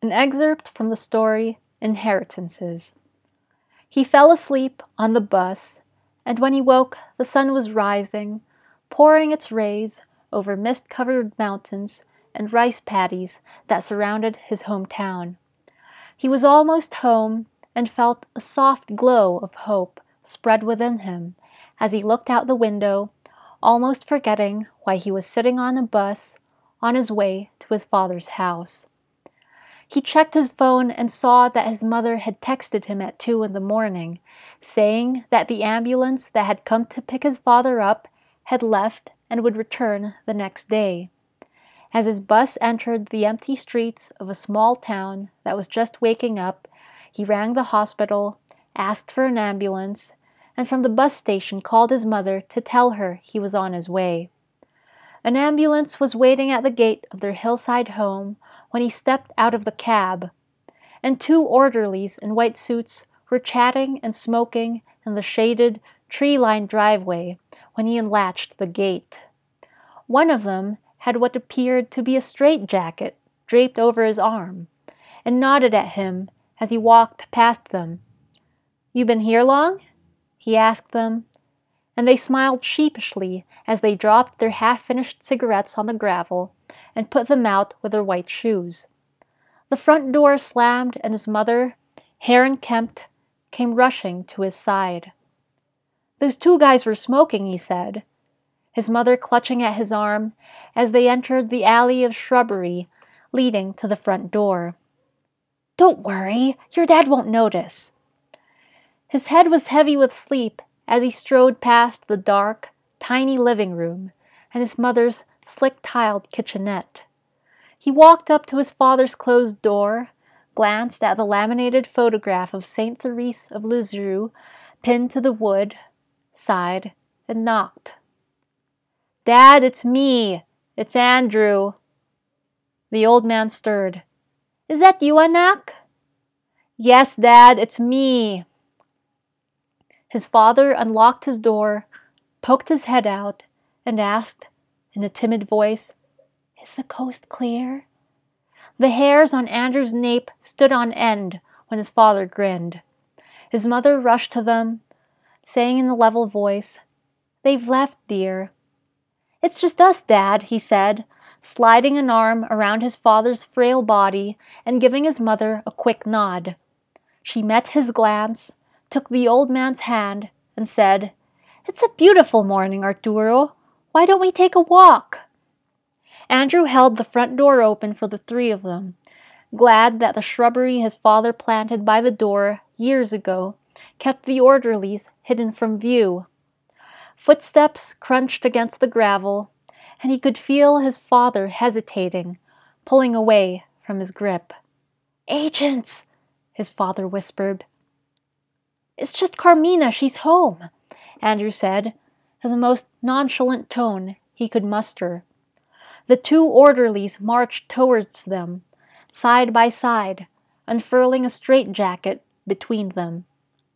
An excerpt from the story Inheritances. He fell asleep on the bus, and when he woke the sun was rising, pouring its rays over mist-covered mountains and rice paddies that surrounded his hometown. He was almost home and felt a soft glow of hope spread within him as he looked out the window, almost forgetting why he was sitting on a bus on his way to his father's house. He checked his phone and saw that his mother had texted him at 2 in the morning, saying that the ambulance that had come to pick his father up had left and would return the next day. As his bus entered the empty streets of a small town that was just waking up, he rang the hospital, asked for an ambulance, and from the bus station called his mother to tell her he was on his way. An ambulance was waiting at the gate of their hillside home when he stepped out of the cab, and 2 orderlies in white suits were chatting and smoking in the shaded, tree-lined driveway when he unlatched the gate. One of them had what appeared to be a straitjacket draped over his arm, and nodded at him as he walked past them. "You been here long?" he asked them, and they smiled sheepishly as they dropped their half-finished cigarettes on the gravel and put them out with their white shoes. The front door slammed and his mother, hair unkempt, came rushing to his side. "Those 2 guys were smoking," he said, his mother clutching at his arm as they entered the alley of shrubbery leading to the front door. "Don't worry, your dad won't notice." His head was heavy with sleep as he strode past the dark, tiny living room and his mother's slick-tiled kitchenette. He walked up to his father's closed door, glanced at the laminated photograph of Saint Therese of Lisieux pinned to the wood, sighed, and knocked. "Dad, it's me. It's Andrew." The old man stirred. "Is that you, Anak?" "Yes, Dad, it's me." His father unlocked his door, poked his head out, and asked, in a timid voice, "Is the coast clear?" The hairs on Andrew's nape stood on end when his father grinned. His mother rushed to them, saying in a level voice, "They've left, dear." "It's just us, Dad," he said, sliding an arm around his father's frail body and giving his mother a quick nod. She met his glance, took the old man's hand, and said, "It's a beautiful morning, Arturo. Why don't we take a walk?" Andrew held the front door open for the 3 of them, glad that the shrubbery his father planted by the door years ago kept the orderlies hidden from view. Footsteps crunched against the gravel, and he could feel his father hesitating, pulling away from his grip. "Agents," his father whispered. "It's just Carmina, she's home," Andrew said, in the most nonchalant tone he could muster. The 2 orderlies marched towards them, side by side, unfurling a straitjacket between them.